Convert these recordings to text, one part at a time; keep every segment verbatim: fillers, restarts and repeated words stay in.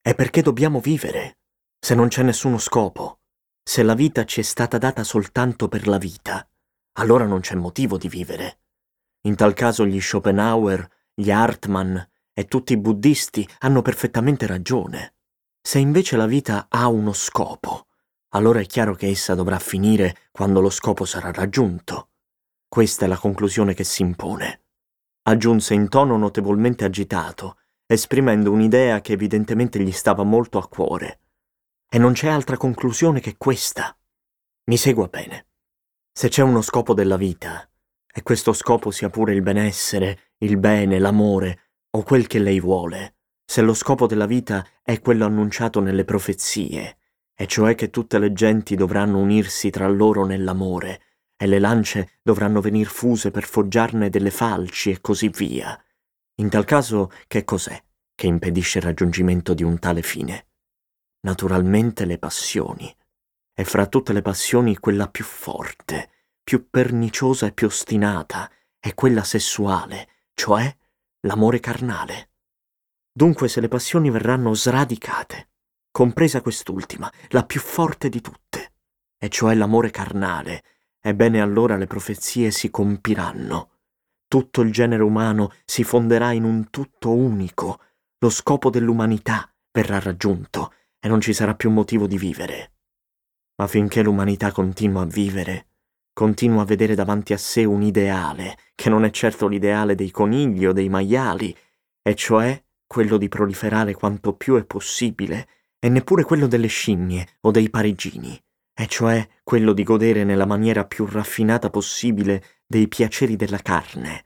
è perché dobbiamo vivere. Se non c'è nessuno scopo, se la vita ci è stata data soltanto per la vita, allora non c'è motivo di vivere. In tal caso gli Schopenhauer, gli Hartmann e tutti i buddisti hanno perfettamente ragione. Se invece la vita ha uno scopo, allora è chiaro che essa dovrà finire quando lo scopo sarà raggiunto. Questa è la conclusione che si impone. Aggiunse in tono notevolmente agitato, esprimendo un'idea che evidentemente gli stava molto a cuore. E non c'è altra conclusione che questa. Mi segua bene. Se c'è uno scopo della vita, e questo scopo sia pure il benessere, il bene, l'amore, o quel che lei vuole, se lo scopo della vita è quello annunciato nelle profezie, e cioè che tutte le genti dovranno unirsi tra loro nell'amore, e le lance dovranno venir fuse per foggiarne delle falci e così via. In tal caso, che cos'è che impedisce il raggiungimento di un tale fine? Naturalmente le passioni, e fra tutte le passioni quella più forte, più perniciosa e più ostinata è quella sessuale, cioè l'amore carnale. Dunque se le passioni verranno sradicate, compresa quest'ultima, la più forte di tutte, e cioè l'amore carnale, ebbene allora le profezie si compiranno. Tutto il genere umano si fonderà in un tutto unico, lo scopo dell'umanità verrà raggiunto e non ci sarà più motivo di vivere. Ma finché l'umanità continua a vivere, continua a vedere davanti a sé un ideale, che non è certo l'ideale dei conigli o dei maiali, e cioè quello di proliferare quanto più è possibile, e neppure quello delle scimmie o dei parigini, e cioè quello di godere nella maniera più raffinata possibile dei piaceri della carne,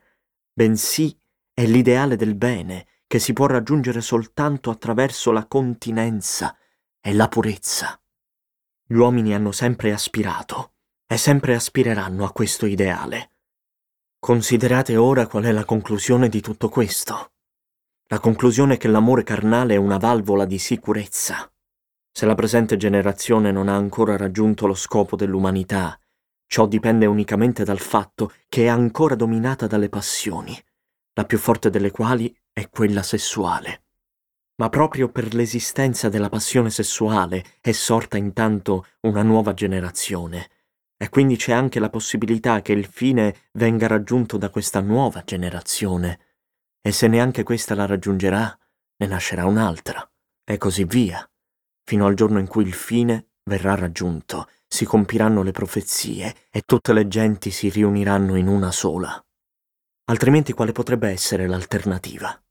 bensì è l'ideale del bene che si può raggiungere soltanto attraverso la continenza e la purezza. Gli uomini hanno sempre aspirato e sempre aspireranno a questo ideale. Considerate ora qual è la conclusione di tutto questo. La conclusione è che l'amore carnale è una valvola di sicurezza. Se la presente generazione non ha ancora raggiunto lo scopo dell'umanità, ciò dipende unicamente dal fatto che è ancora dominata dalle passioni, la più forte delle quali è quella sessuale. Ma proprio per l'esistenza della passione sessuale è sorta intanto una nuova generazione, e quindi c'è anche la possibilità che il fine venga raggiunto da questa nuova generazione, e se neanche questa la raggiungerà, ne nascerà un'altra, e così via, fino al giorno in cui il fine verrà raggiunto, si compiranno le profezie e tutte le genti si riuniranno in una sola. Altrimenti quale potrebbe essere l'alternativa?